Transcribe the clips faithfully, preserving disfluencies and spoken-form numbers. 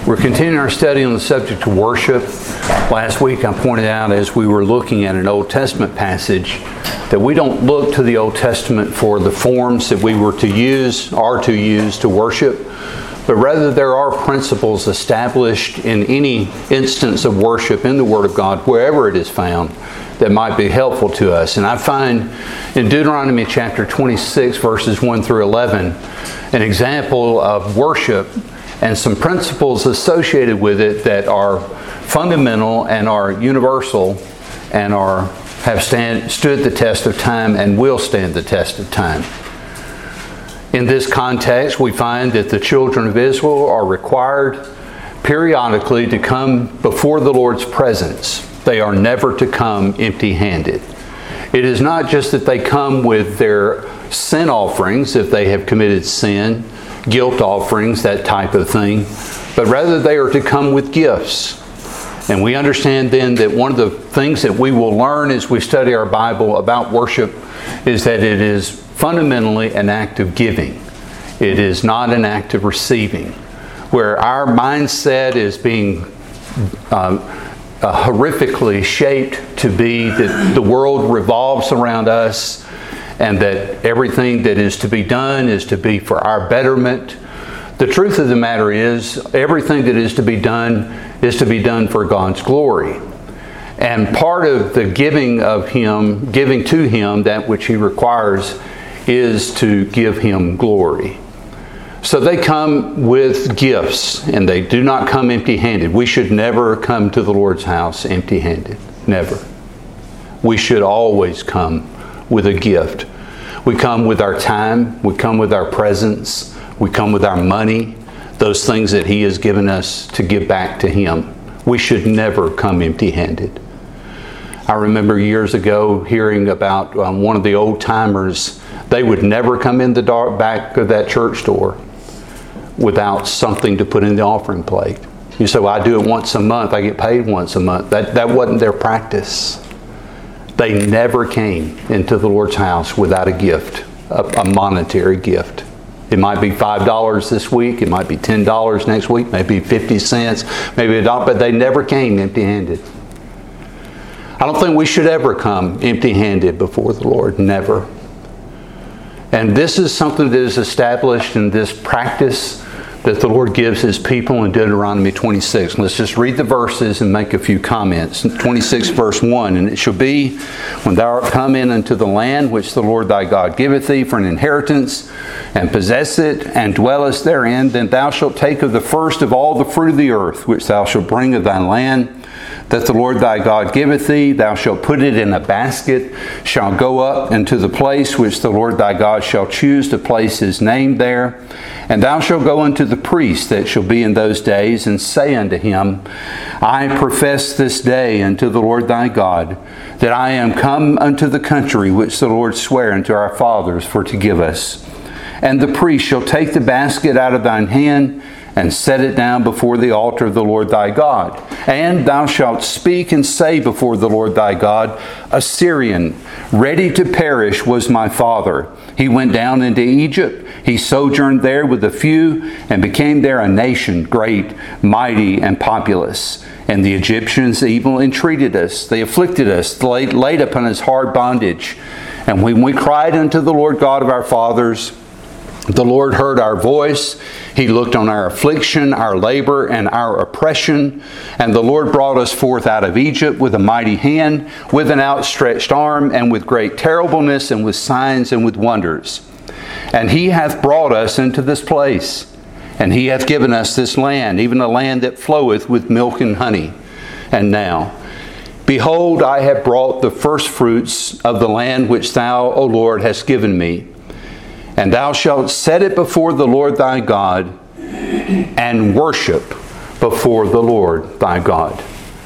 We're continuing our study on the subject of worship. Last week I pointed out as we were looking at an Old Testament passage that we don't look to the Old Testament for the forms that we were to use, are to use to worship, but rather there are principles established in any instance of worship in the Word of God, wherever it is found, that might be helpful to us. And I find in Deuteronomy chapter twenty-six, verses one through eleven, an example of worship and some principles associated with it that are fundamental and are universal and are have stand, stood the test of time and will stand the test of time. In this context, we find that the children of Israel are required periodically to come before the Lord's presence. They are never to come empty-handed. It is not just that they come with their sin offerings if they have committed sin, guilt offerings, that type of thing, but rather they are to come with gifts. And we understand then that one of the things that we will learn as we study our Bible about worship is that it is fundamentally an act of giving. It is not an act of receiving. Where our mindset is being uh, uh, horrifically shaped to be that the world revolves around us and that everything that is to be done is to be for our betterment. The truth of the matter is, everything that is to be done is to be done for God's glory. And part of the giving of Him, giving to Him that which He requires, is to give Him glory. So they come with gifts, and they do not come empty-handed. We should never come to the Lord's house empty-handed. Never. We should always come with a gift. We come with our time. We come with our presence. We come with our money. Those things that He has given us to give back to Him. We should never come empty-handed. I remember years ago hearing about um, one of the old-timers. They would never come in the dark back of that church door without something to put in the offering plate. You say, well, I do it once a month. I get paid once a month. That, that wasn't their practice. They never came into the Lord's house without a gift, a, a monetary gift. It might be five dollars this week. It might be ten dollars next week. Maybe fifty cents. Maybe a dollar. But they never came empty-handed. I don't think we should ever come empty-handed before the Lord. Never. And this is something that is established in this practice that the Lord gives His people in Deuteronomy twenty-six. Let's just read the verses and make a few comments. twenty-six verse one, and it shall be, when thou art come in unto the land which the Lord thy God giveth thee for an inheritance, and possess it, and dwellest therein, then thou shalt take of the first of all the fruit of the earth, which thou shalt bring of thy land, that the Lord thy God giveth thee, thou shalt put it in a basket, shall go up into the place which the Lord thy God shall choose to place His name there. And thou shalt go unto the priest that shall be in those days, and say unto him, I profess this day unto the Lord thy God, that I am come unto the country which the Lord sware unto our fathers for to give us. And the priest shall take the basket out of thine hand, and set it down before the altar of the Lord thy God. And thou shalt speak and say before the Lord thy God, Assyrian, ready to perish was my father. He went down into Egypt. He sojourned there with a few, and became there a nation, great, mighty, and populous. And the Egyptians evil entreated us. They afflicted us, laid, laid upon us hard bondage. And when we cried unto the Lord God of our fathers, the Lord heard our voice. He looked on our affliction, our labor, and our oppression. And the Lord brought us forth out of Egypt with a mighty hand, with an outstretched arm, and with great terribleness, and with signs, and with wonders. And He hath brought us into this place. And He hath given us this land, even a land that floweth with milk and honey. And now, behold, I have brought the firstfruits of the land which Thou, O Lord, hast given me. And thou shalt set it before the Lord thy God, and worship before the Lord thy God.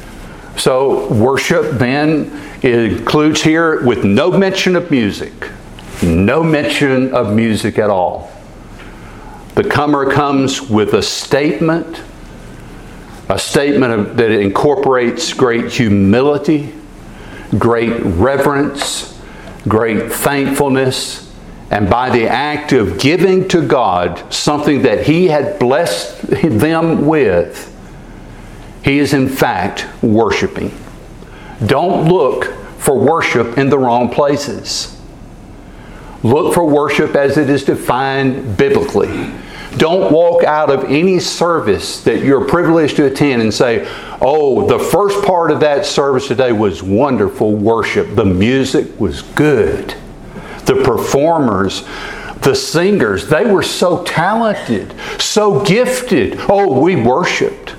So worship then includes here with no mention of music. No mention of music at all. The comer comes with a statement, a statement of, that incorporates great humility, great reverence, great thankfulness, And by the act of giving to God something that He had blessed them with, he is in fact worshiping. Don't look for worship in the wrong places. Look for worship as it is defined biblically. Don't walk out of any service that you're privileged to attend and say, oh, the first part of that service today was wonderful worship. The music was good. The performers, the singers, they were so talented, so gifted. Oh, we worshiped.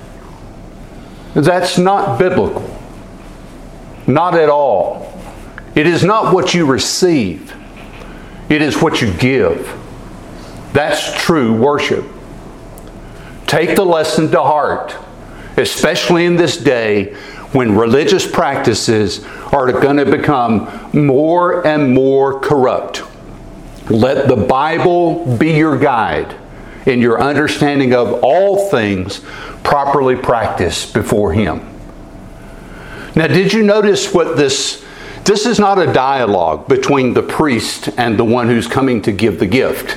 That's not biblical. Not at all. It is not what you receive. It is what you give. That's true worship. Take the lesson to heart, especially in this day when religious practices are going to become more and more corrupt. Let the Bible be your guide in your understanding of all things properly practiced before Him. Now, did you notice what this, this is not a dialogue between the priest and the one who's coming to give the gift.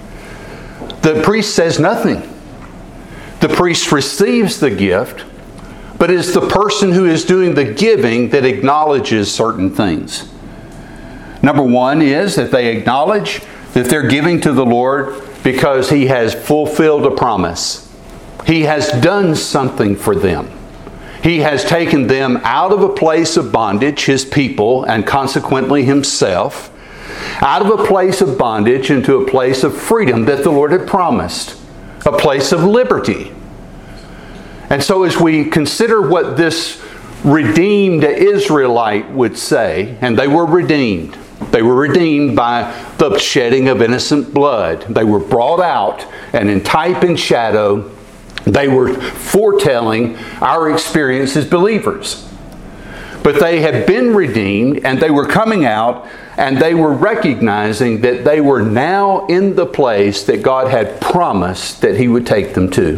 The priest says nothing. The priest receives the gift, but it's the person who is doing the giving that acknowledges certain things. Number one is that they acknowledge that they're giving to the Lord because He has fulfilled a promise. He has done something for them. He has taken them out of a place of bondage, His people, and consequently Himself, out of a place of bondage into a place of freedom that the Lord had promised, a place of liberty. And so as we consider what this redeemed Israelite would say, and they were redeemed. They were redeemed by the shedding of innocent blood. They were brought out, and in type and shadow, they were foretelling our experience as believers. But they had been redeemed, and they were coming out, and they were recognizing that they were now in the place that God had promised that He would take them to.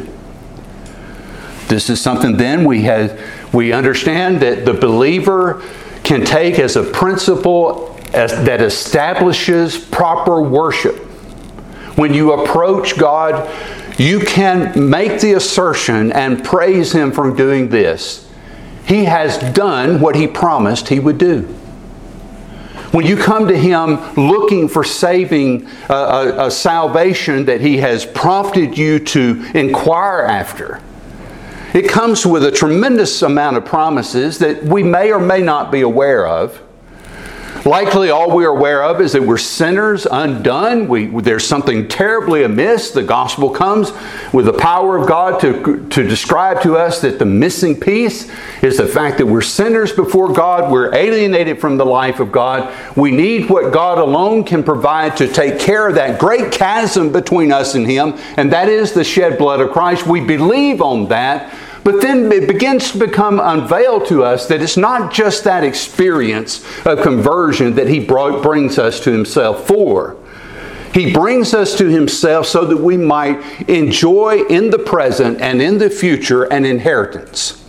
This is something then we had, we understand that the believer can take as a principle as, that establishes proper worship. When you approach God, you can make the assertion and praise Him for doing this. He has done what He promised He would do. When you come to Him looking for saving uh, a, a salvation that He has prompted you to inquire after, it comes with a tremendous amount of promises that we may or may not be aware of. Likely all we are aware of is that we're sinners, undone. We, there's something terribly amiss. The gospel comes with the power of God to, to describe to us that the missing piece is the fact that we're sinners before God. We're alienated from the life of God. We need what God alone can provide to take care of that great chasm between us and Him, and that is the shed blood of Christ. We believe on that. But then it begins to become unveiled to us that it's not just that experience of conversion that He brought, brings us to Himself for. He brings us to Himself so that we might enjoy in the present and in the future an inheritance.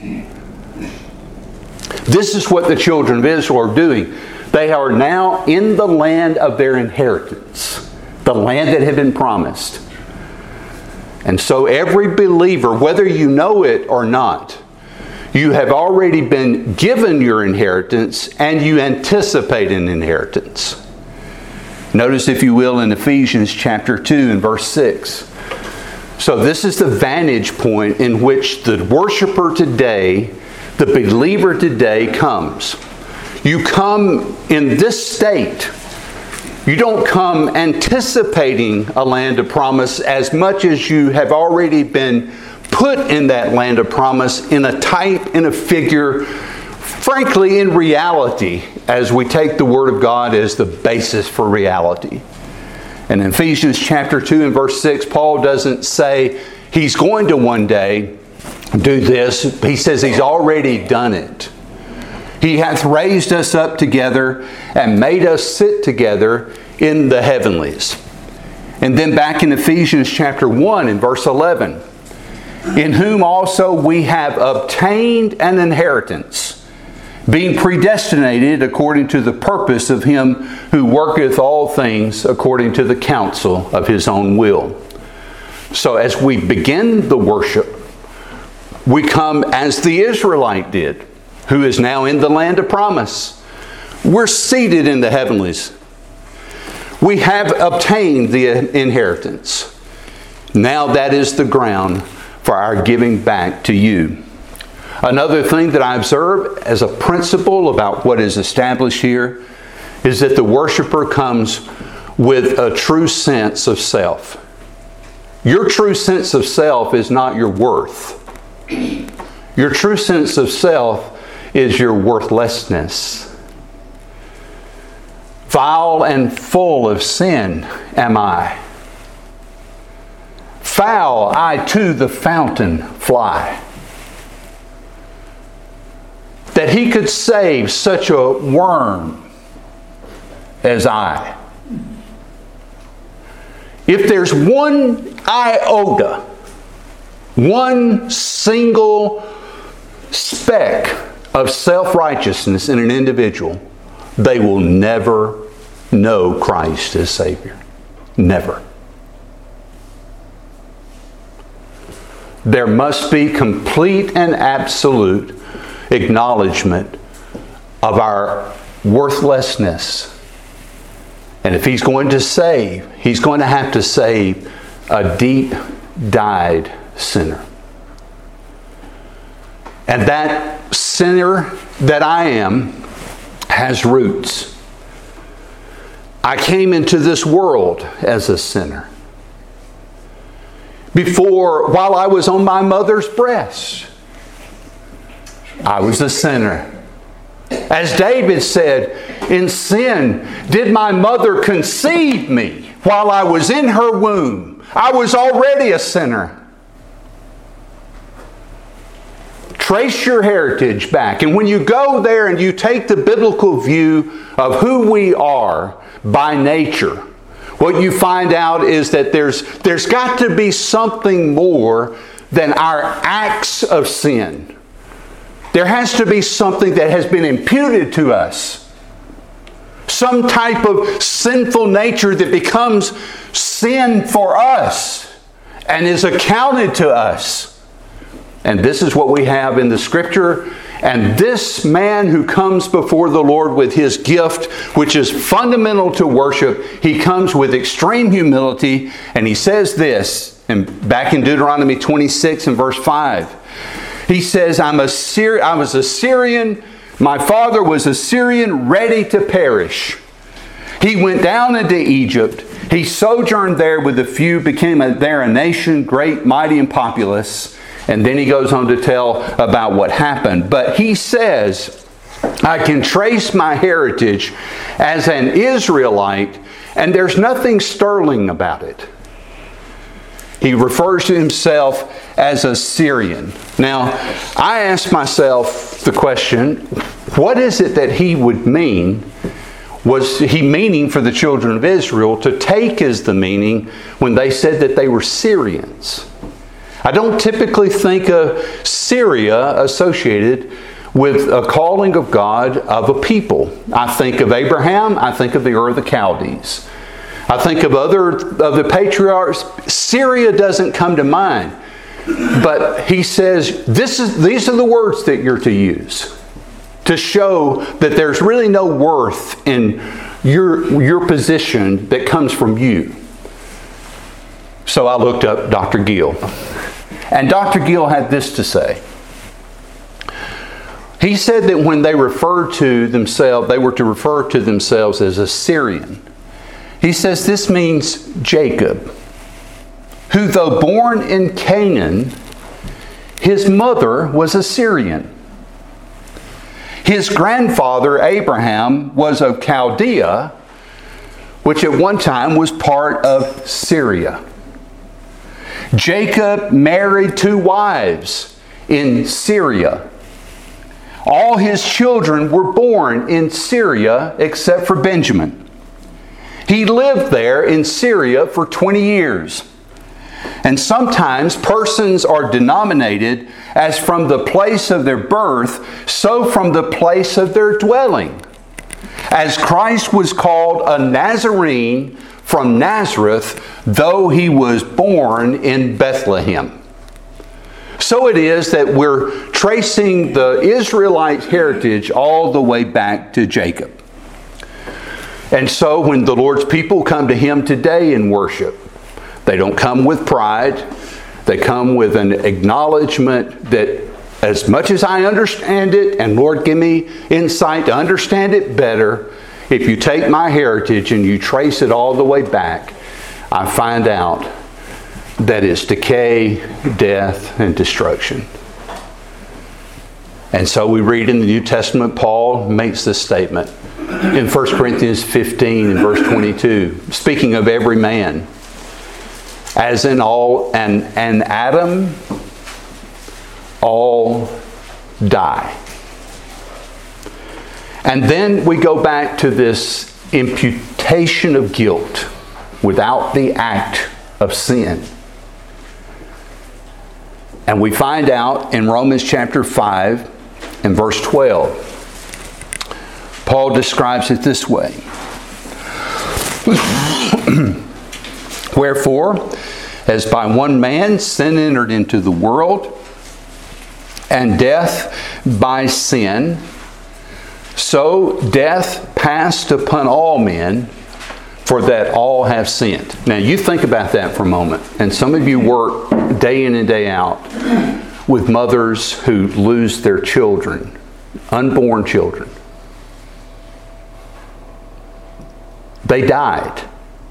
This is what the children of Israel are doing. They are now in the land of their inheritance, the land that had been promised. And so every believer, whether you know it or not, you have already been given your inheritance and you anticipate an inheritance. Notice, if you will, in Ephesians chapter two and verse six. So this is the vantage point in which the worshiper today, the believer today comes. You come in this state. You don't come anticipating a land of promise as much as you have already been put in that land of promise in a type, in a figure, frankly in reality, as we take the Word of God as the basis for reality. And in Ephesians chapter two and verse six, Paul doesn't say he's going to one day do this. He says He's already done it. He hath raised us up together and made us sit together in the heavenlies. And then back in Ephesians chapter one and verse eleven, in whom also we have obtained an inheritance, being predestinated according to the purpose of him who worketh all things according to the counsel of his own will. So as we begin the worship, we come as the Israelite did, who is now in the land of promise. We're seated in the heavenlies. We have obtained the inheritance. Now that is the ground for our giving back to you. Another thing that I observe as a principle about what is established here is that the worshiper comes with a true sense of self. Your true sense of self is not your worth. Your true sense of self is your worthlessness. Vile and full of sin am I. Foul I to the fountain fly. That he could save such a worm as I. If there's one iota, one single speck of self-righteousness in an individual, they will never know Christ as Savior. Never. There must be complete and absolute acknowledgement of our worthlessness. And if He's going to save, He's going to have to save a deep dyed sinner. And that sinner that I am has roots. I came into this world as a sinner. Before, while I was on my mother's breast, I was a sinner. As David said, in sin did my mother conceive me while I was in her womb. I was already a sinner. Trace your heritage back. And when you go there and you take the biblical view of who we are by nature, what you find out is that there's, there's got to be something more than our acts of sin. There has to be something that has been imputed to us. Some type of sinful nature that becomes sin for us and is accounted to us. And this is what we have in the Scripture. And this man who comes before the Lord with his gift, which is fundamental to worship, he comes with extreme humility. And he says this, and back in Deuteronomy twenty-six and verse five. He says, I'm a Syr- I was a Syrian. My father was a Syrian ready to perish. He went down into Egypt. He sojourned there with a few, became a, there a nation, great, mighty, and populous. And then he goes on to tell about what happened. But he says, I can trace my heritage as an Israelite, and there's nothing sterling about it. He refers to himself as a Syrian. Now, I ask myself the question, what is it that he would mean? Was he meaning for the children of Israel to take as the meaning when they said that they were Syrians? I don't typically think of Syria associated with a calling of God of a people. I think of Abraham. I think of the Ur of the Chaldees. I think of other of the patriarchs. Syria doesn't come to mind. But he says, this is, these are the words that you're to use to show that there's really no worth in your, your position that comes from you. So I looked up Doctor Gill. And Doctor Gill had this to say. He said that when they referred to themselves, they were to refer to themselves as a Syrian. He says this means Jacob, who though born in Canaan, his mother was a Syrian. His grandfather Abraham was of Chaldea, which at one time was part of Syria. Jacob married two wives in Syria. All his children were born in Syria except for Benjamin. He lived there in Syria for twenty years. And sometimes persons are denominated as from the place of their birth, so from the place of their dwelling. As Christ was called a Nazarene from Nazareth, though he was born in Bethlehem. So it is that we're tracing the Israelite heritage all the way back to Jacob. And so when the Lord's people come to Him today in worship, they don't come with pride. They come with an acknowledgement that as much as I understand it, and Lord, give me insight to understand it better, if you take my heritage and you trace it all the way back, I find out that it's decay, death, and destruction. And so we read in the New Testament, Paul makes this statement in First Corinthians fifteen and verse twenty-two, speaking of every man. As in all, and, and Adam, all die. And then we go back to this imputation of guilt without the act of sin. And we find out in Romans chapter five and verse twelve, Paul describes it this way. Wherefore, as by one man sin entered into the world, and death by sin, so death passed upon all men, for that all have sinned. Now you think about that for a moment. And some of you work day in and day out with mothers who lose their children, unborn children. They died.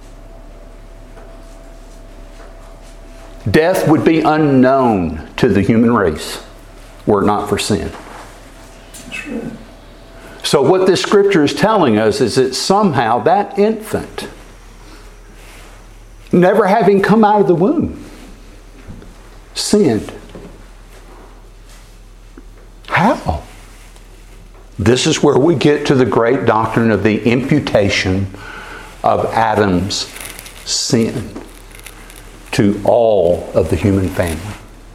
Death would be unknown to the human race were it not for sin. That's right. So what this scripture is telling us is that somehow that infant, never having come out of the womb, sinned. How? This is where we get to the great doctrine of the imputation of Adam's sin to all of the human family.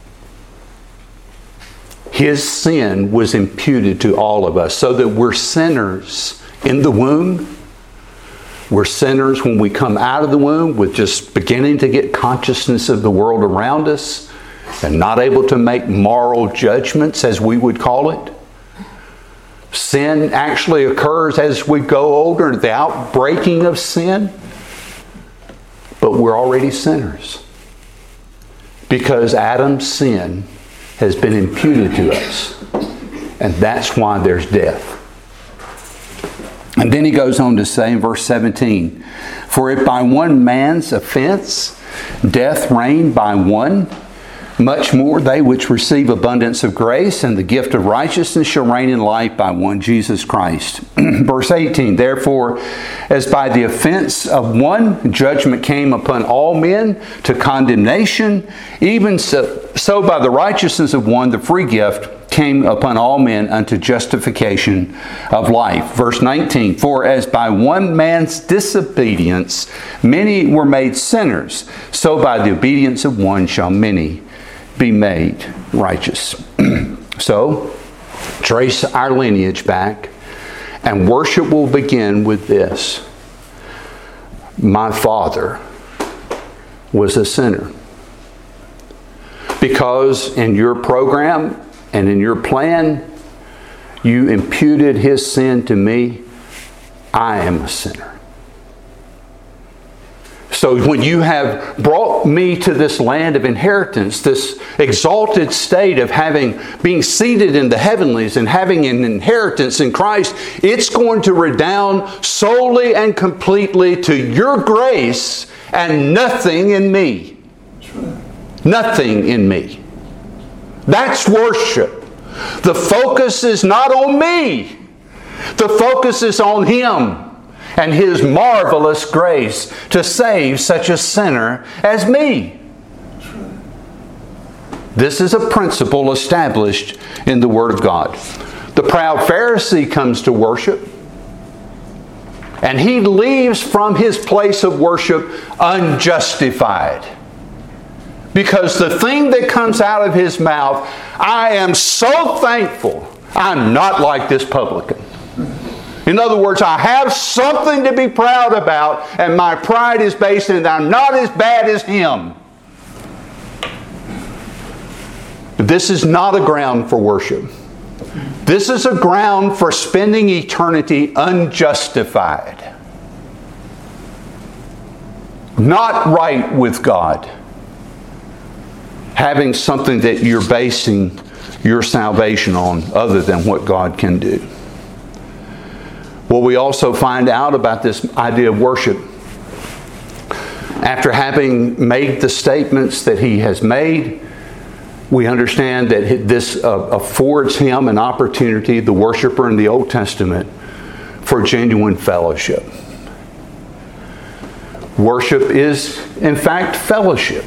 His sin was imputed to all of us, so that we're sinners in the womb. We're sinners when we come out of the womb with just beginning to get consciousness of the world around us and not able to make moral judgments, as we would call it. Sin actually occurs as we go older, the outbreaking of sin. But we're already sinners, because Adam's sin has been imputed to us. And that's why there's death. And then he goes on to say in verse seventeen, for if by one man's offense death reigned by one, much more they which receive abundance of grace and the gift of righteousness shall reign in life by one, Jesus Christ. Verse eighteen, therefore, as by the offense of one judgment came upon all men to condemnation, even so, so by the righteousness of one the free gift came upon all men unto justification of life. Verse nineteen, for as by one man's disobedience many were made sinners, so by the obedience of one shall many be made righteous. So, trace our lineage back, and worship will begin with this. My father was a sinner. Because in your program and in your plan, you imputed his sin to me. I am a sinner. So when you have brought me to this land of inheritance, this exalted state of having being seated in the heavenlies and having an inheritance in Christ, it's going to redound solely and completely to your grace and nothing in me. Nothing in me. That's worship. The focus is not on me. The focus is on Him and His marvelous grace to save such a sinner as me. This is a principle established in the Word of God. The proud Pharisee comes to worship, and he leaves from his place of worship unjustified. Because the thing that comes out of his mouth, I am so thankful I'm not like this publican. In other words, I have something to be proud about, and my pride is based in that I'm not as bad as him. This is not a ground for worship. This is a ground for spending eternity unjustified. Not right with God. Having something that you're basing your salvation on other than what God can do. Well, we also find out about this idea of worship. After having made the statements that he has made, we understand that this affords him an opportunity, the worshiper in the Old Testament, for genuine fellowship. Worship is, in fact, fellowship.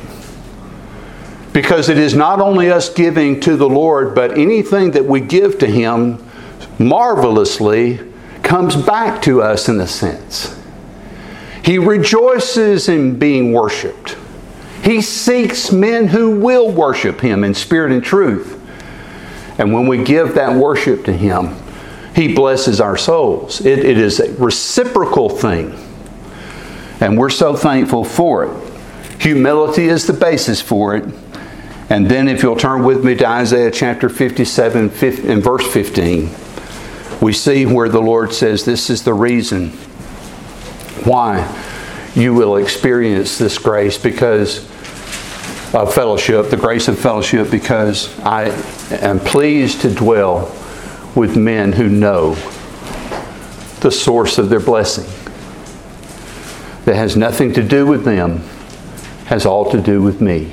Because it is not only us giving to the Lord, but anything that we give to Him marvelously comes back to us in a sense. He rejoices in being worshiped. He seeks men who will worship Him in spirit and truth. And when we give that worship to Him, He blesses our souls. It, it is a reciprocal thing. And we're so thankful for it. Humility is the basis for it. And then if you'll turn with me to Isaiah chapter fifty-seven and verse fifteen, we see where the Lord says this is the reason why you will experience this grace because of fellowship, the grace of fellowship, because I am pleased to dwell with men who know the source of their blessing. That has nothing to do with them, has all to do with me.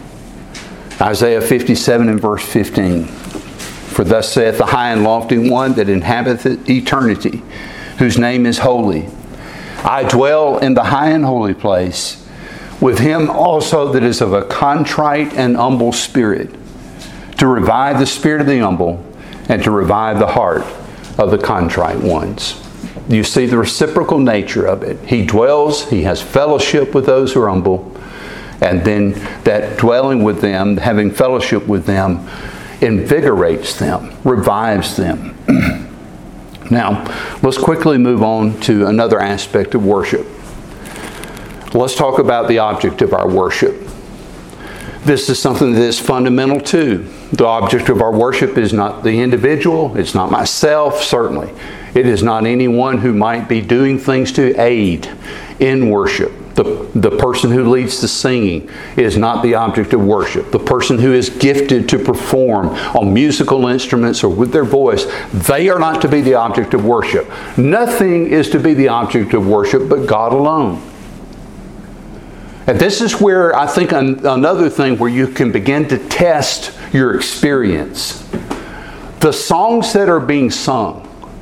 Isaiah fifty-seven and verse fifteen. For thus saith the high and lofty one that inhabiteth eternity, whose name is holy. I dwell in the high and holy place, with him also that is of a contrite and humble spirit, to revive the spirit of the humble, and to revive the heart of the contrite ones. You see the reciprocal nature of it. He dwells, he has fellowship with those who are humble, and then that dwelling with them, having fellowship with them, invigorates them, revives them. Now, let's quickly move on to another aspect of worship. Let's talk about the object of our worship. This is something that is fundamental too. The object of our worship is not the individual. It's not myself, certainly. It is not anyone who might be doing things to aid in worship. The, the person who leads the singing is not the object of worship. The person who is gifted to perform on musical instruments or with their voice, they are not to be the object of worship. Nothing is to be the object of worship but God alone. And this is where I think an, another thing where you can begin to test your experience. The songs that are being sung,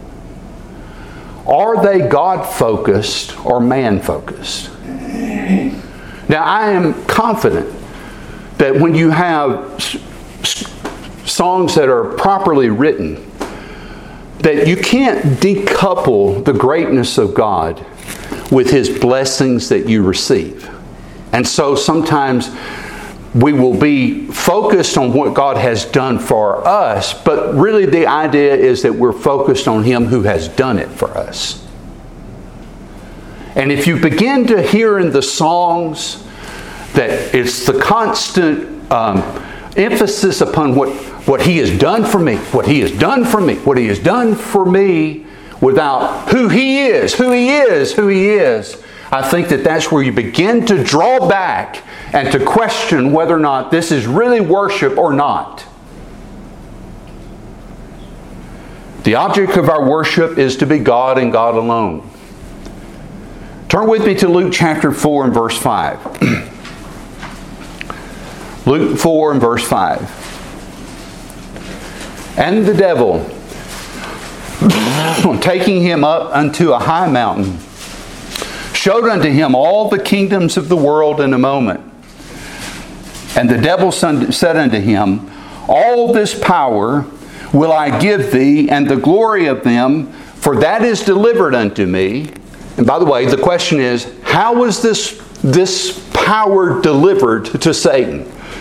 are they God-focused or man-focused? Now, I am confident that when you have songs that are properly written, that you can't decouple the greatness of God with His blessings that you receive. And so sometimes we will be focused on what God has done for us, but really the idea is that we're focused on Him who has done it for us. And if you begin to hear in the songs that it's the constant um, emphasis upon what, what He has done for me, what He has done for me, what He has done for me, without who He is, who He is, who He is, I think that that's where you begin to draw back and to question whether or not this is really worship or not. The object of our worship is to be God and God alone. Turn with me to Luke chapter four and verse five. Luke four and verse five. And the devil, taking him up unto a high mountain, showed unto him all the kingdoms of the world in a moment. And the devil said unto him, all this power will I give thee, and the glory of them, for that is delivered unto me. And by the way, the question is, how was this, this power delivered to Satan?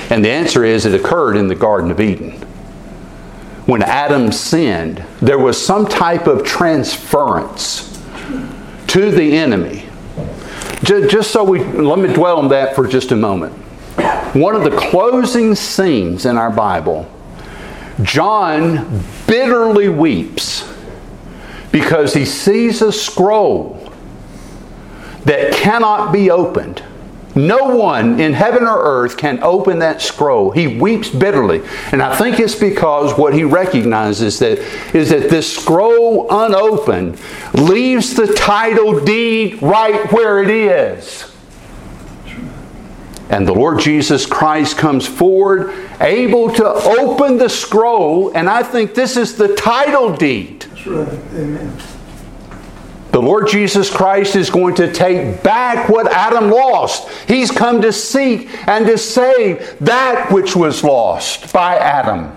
And the answer is it occurred in the Garden of Eden. When Adam sinned, there was some type of transference to the enemy. Just so we, let me dwell on that for just a moment. One of the closing scenes in our Bible, John bitterly weeps because he sees a scroll that cannot be opened. No one in heaven or earth can open that scroll. He weeps bitterly. And I think it's because what he recognizes that is that this scroll unopened leaves the title deed right where it is. And the Lord Jesus Christ comes forward, able to open the scroll, and I think this is the title deed. That's right. Amen. The Lord Jesus Christ is going to take back what Adam lost. He's come to seek and to save that which was lost by Adam.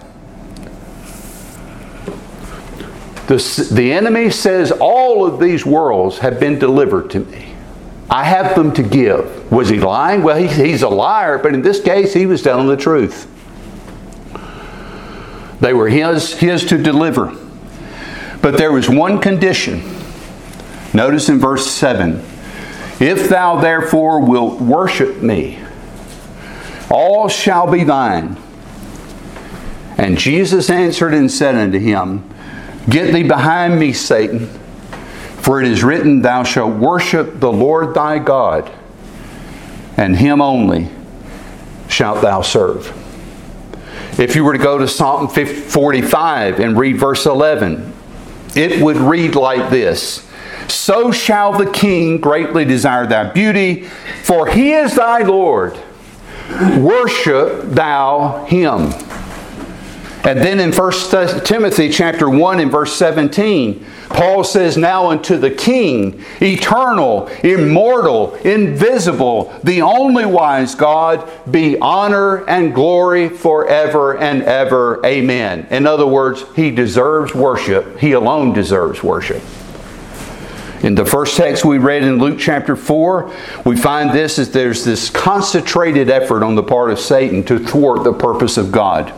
The, the enemy says, all of these worlds have been delivered to me. I have them to give. Was he lying? Well, he, he's a liar, but in this case, he was telling the truth. They were his, his to deliver. But there was one condition. Notice in verse seven, if thou therefore wilt worship me, all shall be thine. And Jesus answered and said unto him, get thee behind me, Satan, for it is written, thou shalt worship the Lord thy God, and him only shalt thou serve. If you were to go to Psalm forty-five and read verse eleven, it would read like this, so shall the king greatly desire thy beauty, for he is thy Lord. Worship thou him. And then in First Timothy chapter one and verse seventeen, Paul says, now unto the King, eternal, immortal, invisible, the only wise God, be honor and glory forever and ever. Amen. In other words, He deserves worship. He alone deserves worship. In the first text we read in Luke chapter four, we find this as there's this concentrated effort on the part of Satan to thwart the purpose of God.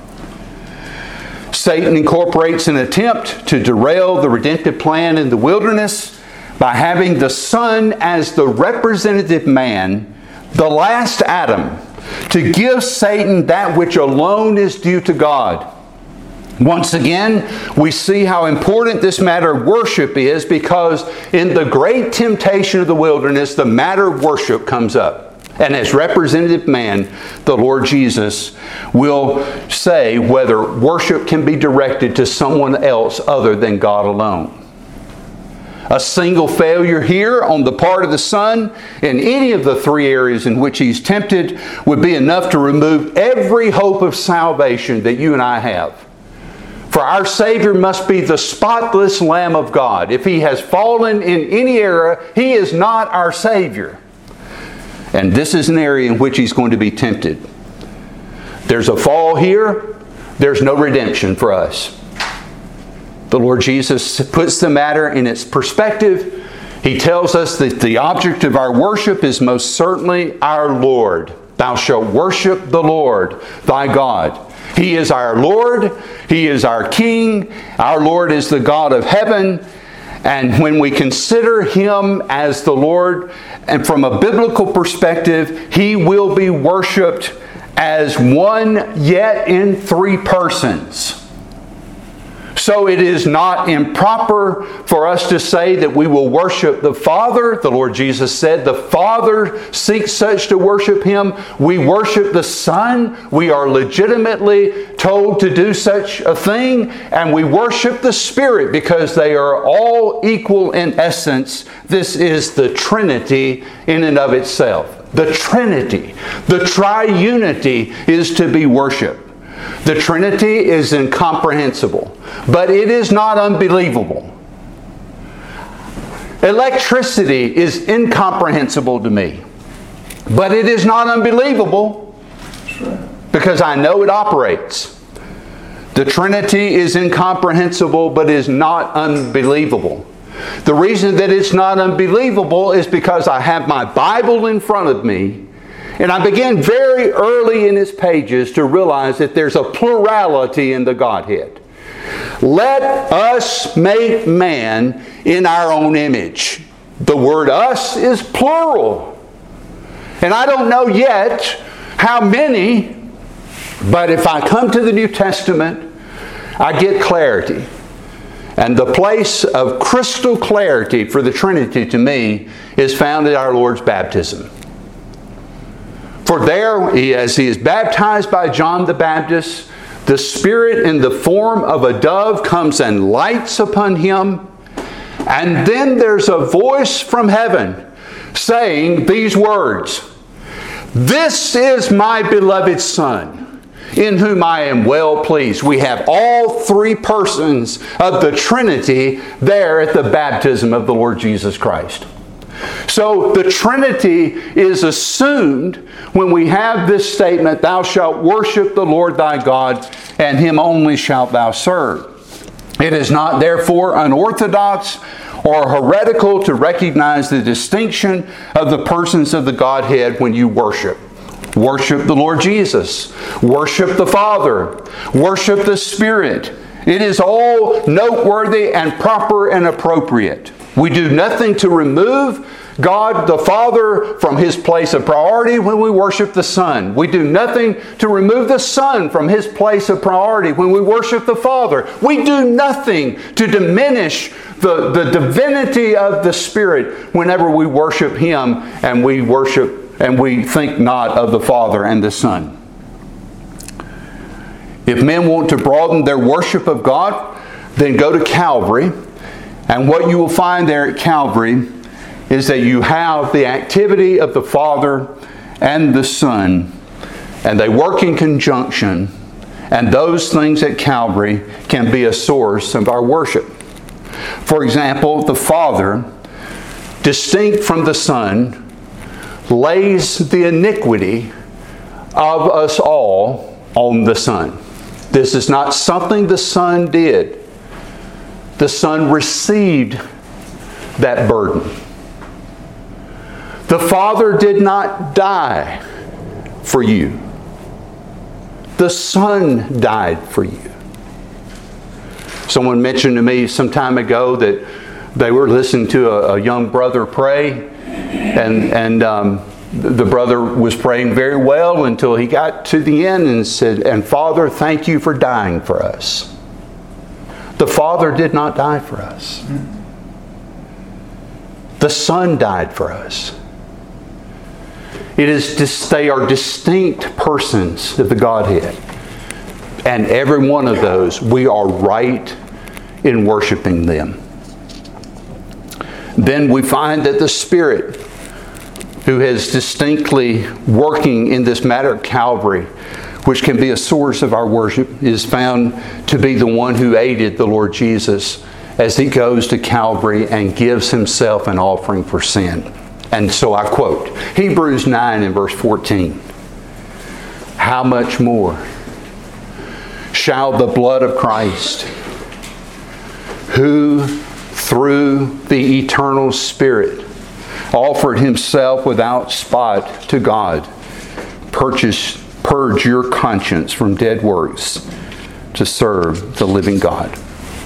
Satan incorporates an attempt to derail the redemptive plan in the wilderness by having the Son as the representative man, the last Adam, to give Satan that which alone is due to God. Once again, we see how important this matter of worship is because in the great temptation of the wilderness, the matter of worship comes up. And as representative man, the Lord Jesus will say whether worship can be directed to someone else other than God alone. A single failure here on the part of the Son in any of the three areas in which He's tempted would be enough to remove every hope of salvation that you and I have. For our Savior must be the spotless Lamb of God. If He has fallen in any area, He is not our Savior. And this is an area in which He's going to be tempted. There's a fall here. There's no redemption for us. The Lord Jesus puts the matter in its perspective. He tells us that the object of our worship is most certainly our Lord. Thou shalt worship the Lord thy God. He is our Lord. He is our King. Our Lord is the God of heaven. And when we consider Him as the Lord, and from a biblical perspective, He will be worshiped as one yet in three persons. So it is not improper for us to say that we will worship the Father. The Lord Jesus said the Father seeks such to worship Him. We worship the Son. We are legitimately told to do such a thing. And we worship the Spirit because they are all equal in essence. This is the Trinity in and of itself. The Trinity, the triunity is to be worshipped. The Trinity is incomprehensible, but it is not unbelievable. Electricity is incomprehensible to me, but it is not unbelievable because I know it operates. The Trinity is incomprehensible, but is not unbelievable. The reason that it's not unbelievable is because I have my Bible in front of me, And I began very early in its pages to realize that there's a plurality in the Godhead. Let us make man in our own image. The word us is plural. And I don't know yet how many, but if I come to the New Testament, I get clarity. And the place of crystal clarity for the Trinity to me is found in our Lord's baptism. For there, as he is baptized by John the Baptist, the Spirit in the form of a dove comes and lights upon him. And then there's a voice from heaven saying these words, "This is my beloved Son, in whom I am well pleased." We have all three persons of the Trinity there at the baptism of the Lord Jesus Christ. So the Trinity is assumed when we have this statement, "Thou shalt worship the Lord thy God, and Him only shalt thou serve." It is not therefore unorthodox or heretical to recognize the distinction of the persons of the Godhead when you worship. Worship the Lord Jesus. Worship the Father. Worship the Spirit. It is all noteworthy and proper and appropriate. We do nothing to remove God the Father from His place of priority when we worship the Son. We do nothing to remove the Son from His place of priority when we worship the Father. We do nothing to diminish the, the divinity of the Spirit whenever we worship Him and we worship and we think not of the Father and the Son. If men want to broaden their worship of God, then go to Calvary. And what you will find there at Calvary is that you have the activity of the Father and the Son, and they work in conjunction. And those things at Calvary can be a source of our worship. For example, the Father, distinct from the Son, lays the iniquity of us all on the Son. This is not something the Son did. The Son received that burden. The Father did not die for you. The Son died for you. Someone mentioned to me some time ago that they were listening to a, a young brother pray, and, and um, the brother was praying very well until he got to the end and said, "And Father, thank you for dying for us." The Father did not die for us. The Son died for us. It is, they are distinct persons of the Godhead. And every one of those, we are right in worshiping them. Then we find that the Spirit, who is distinctly working in this matter at Calvary, which can be a source of our worship, is found to be the one who aided the Lord Jesus as He goes to Calvary and gives Himself an offering for sin. And so I quote, Hebrews nine and verse fourteen. "How much more shall the blood of Christ, who through the eternal Spirit offered Himself without spot to God, purchase, purge your conscience from dead works to serve the living God."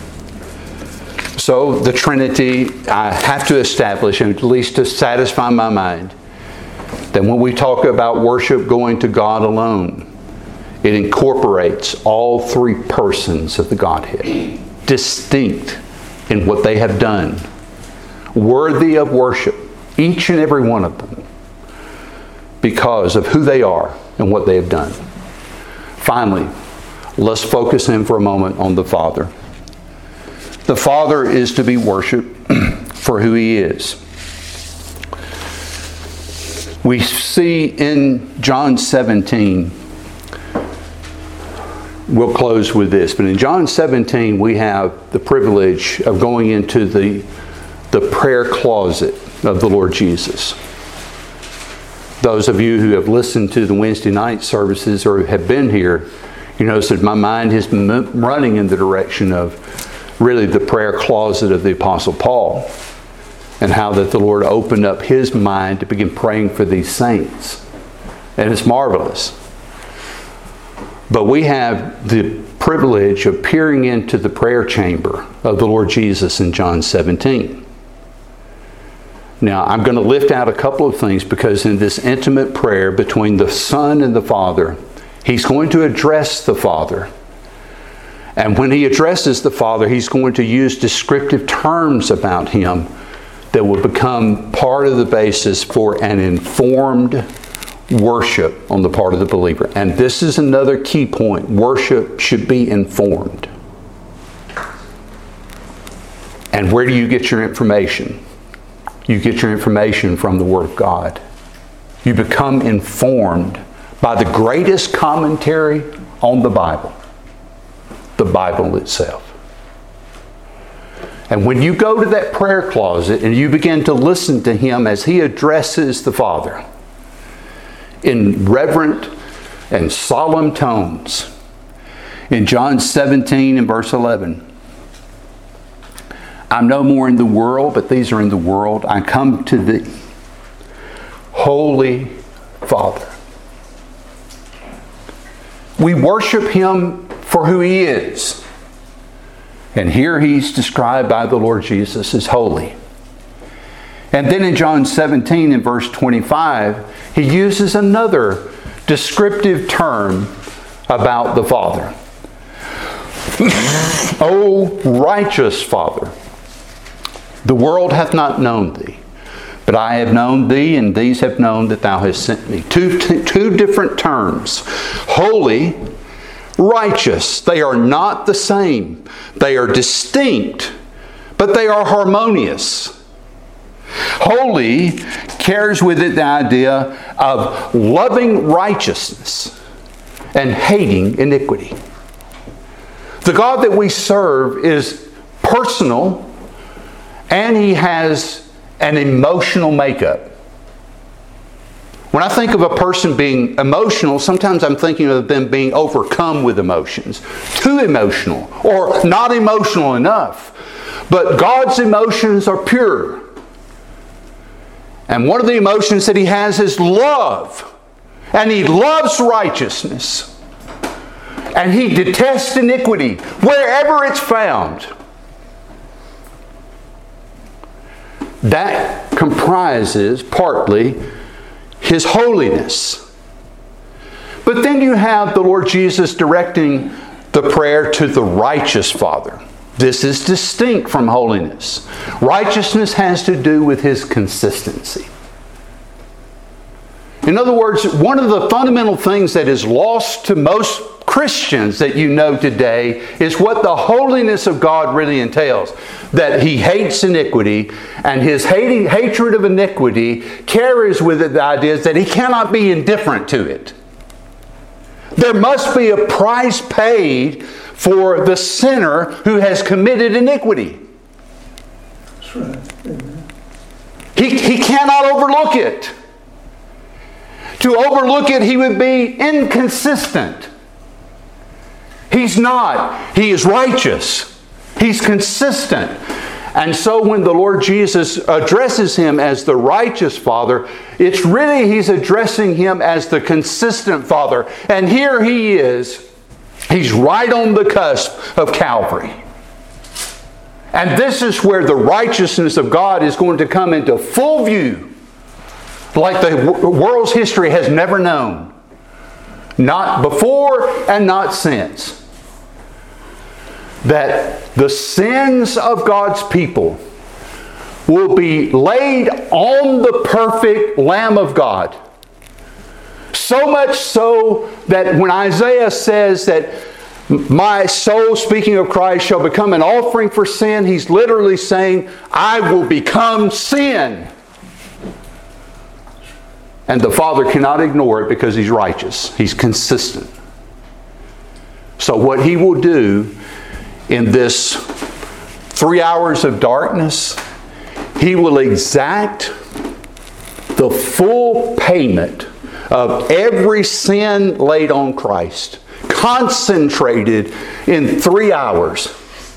So the Trinity, I have to establish, at least to satisfy my mind, that when we talk about worship going to God alone, it incorporates all three persons of the Godhead, distinct in what they have done, worthy of worship, each and every one of them, because of who they are and what they have done. Finally, let's focus in for a moment on the Father. The Father is to be worshiped for who He is. We see in John seventeen, we'll close with this, but in John seventeen we have the privilege of going into the, the prayer closet of the Lord Jesus. Those of you who have listened to the Wednesday night services or have been here, you notice that my mind has been running in the direction of really the prayer closet of the Apostle Paul, and how that the Lord opened up his mind to begin praying for these saints. and it's marvelous. But we have the privilege of peering into the prayer chamber of the Lord Jesus in John seventeen. Now, I'm going to lift out a couple of things, because in this intimate prayer between the Son and the Father, He's going to address the Father. And when He addresses the Father, He's going to use descriptive terms about Him that will become part of the basis for an informed worship on the part of the believer. And this is another key point. Worship should be informed. And where do you get your information? You get your information from the Word of God. You become informed by the greatest commentary on the Bible, the Bible itself. And when you go to that prayer closet and you begin to listen to Him as He addresses the Father in reverent and solemn tones, in John seventeen and verse eleven, I'm no more in the world, but these are in the world. I come to Thee, Holy Father. We worship Him for who He is. And here He's described by the Lord Jesus as holy. And then in John seventeen and verse twenty-five, He uses another descriptive term about the Father. O righteous Father, the world hath not known Thee, but I have known Thee, and these have known that Thou hast sent Me. Two, two, two different terms. Holy, righteous. They are not the same. They are distinct, but they are harmonious. Holy carries with it the idea of loving righteousness and hating iniquity. The God that we serve is personal, and He has an emotional makeup. When I think of a person being emotional, sometimes I'm thinking of them being overcome with emotions. Too emotional, or not emotional enough. But God's emotions are pure. And one of the emotions that He has is love. And He loves righteousness. And He detests iniquity wherever it's found. That comprises partly His holiness. But then you have the Lord Jesus directing the prayer to the righteous Father. This is distinct from holiness. Righteousness has to do with His consistency. In other words, one of the fundamental things that is lost to most Christians that you know today is what the holiness of God really entails. That He hates iniquity, and His hating, hatred of iniquity carries with it the idea that He cannot be indifferent to it. There must be a price paid for the sinner who has committed iniquity. That's right. Amen. He, he cannot overlook it. To overlook it, he would be inconsistent. He's not. He is righteous. He's consistent. And so when the Lord Jesus addresses Him as the righteous Father, it's really He's addressing Him as the consistent Father. And here He is. He's right on the cusp of Calvary. And this is where the righteousness of God is going to come into full view, like the world's history has never known. Not before and not since. That the sins of God's people will be laid on the perfect Lamb of God. So much so that when Isaiah says that my soul, speaking of Christ, shall become an offering for sin, he's literally saying, I will become sin. And the Father cannot ignore it because He's righteous. He's consistent. So what He will do in this three hours of darkness, He will exact the full payment of every sin laid on Christ, concentrated in three hours.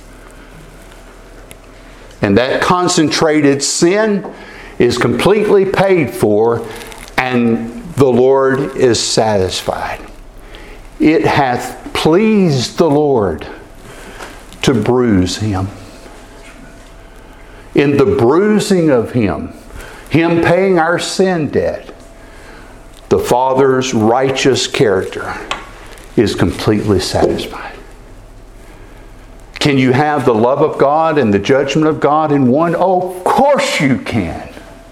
And that concentrated sin is completely paid for, and the Lord is satisfied. It hath pleased the Lord to bruise him. In the bruising of him, him paying our sin debt, the Father's righteous character is completely satisfied. Can you have the love of God and the judgment of God in one? Oh, of course you can.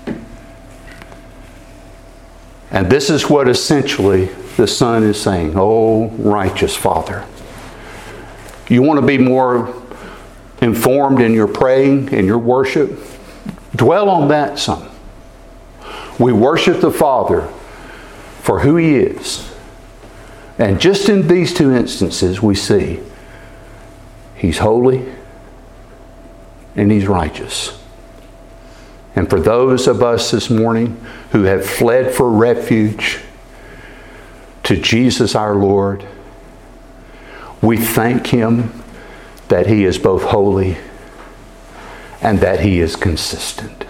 And this is what essentially the Son is saying. Oh, righteous Father. You want to be more informed in your praying and your worship? Dwell on that some. We worship the Father for who He is. And just in these two instances we see He's holy and He's righteous. And for those of us this morning who have fled for refuge to Jesus our Lord, we thank Him that He is both holy and that He is consistent.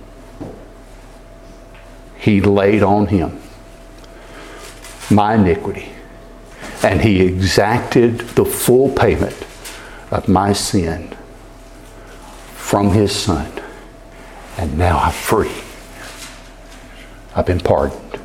He laid on Him my iniquity, and He exacted the full payment of my sin from His Son. And now I'm free. I've been pardoned.